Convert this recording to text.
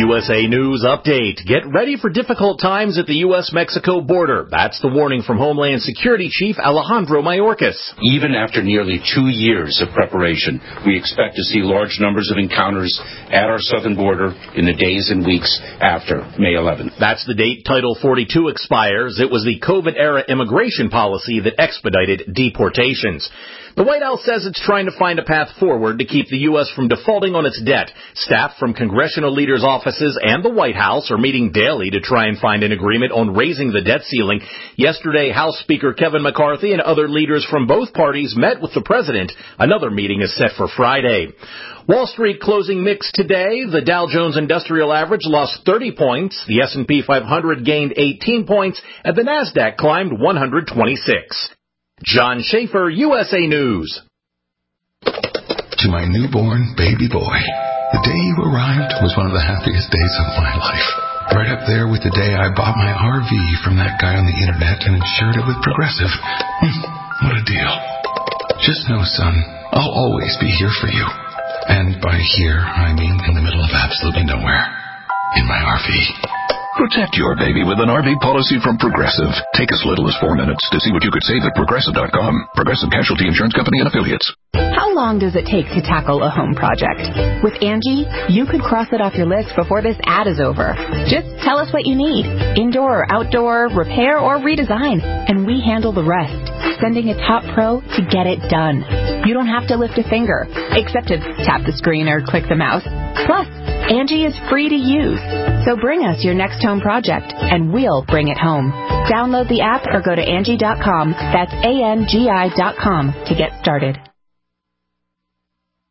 USA News Update. Get ready for difficult times at the U.S.-Mexico border. That's the warning from Homeland Security Chief Alejandro Mayorkas. Even after nearly 2 years of preparation, we expect to see large numbers of encounters at our southern border in the days and weeks after May 11th. That's the date Title 42 expires. It was the COVID-era immigration policy that expedited deportations. The White House says it's trying to find a path forward to keep the U.S. from defaulting on its debt. Staff from congressional leaders' offices and the White House are meeting daily to try and find an agreement on raising the debt ceiling. Yesterday, House Speaker Kevin McCarthy and other leaders from both parties met with the president. Another meeting is set for Friday. Wall Street closing mixed today. The Dow Jones Industrial Average lost 30 points. The S&P 500 gained 18 points, and the Nasdaq climbed 126. John Schaefer, USA News. To my newborn baby boy, the day you arrived was one of the happiest days of my life. Right up there with the day I bought my RV from that guy on the internet and insured it with Progressive. What a deal. Just know, son, I'll always be here for you. And by here, I mean in the middle of absolutely nowhere. In my RV. Protect your baby with an RV policy from Progressive. Take as little as 4 minutes to see what you could save at Progressive.com. Progressive Casualty Insurance Company and Affiliates. How long does it take to tackle a home project? With Angie, you could cross it off your list before this ad is over. Just tell us what you need. Indoor or outdoor, repair or redesign. And we handle the rest. Sending a top pro to get it done. You don't have to lift a finger, except to tap the screen or click the mouse. Plus, Angie is free to use. So bring us your next home project, and we'll bring it home. Download the app or go to Angie.com. That's ANGI.com to get started.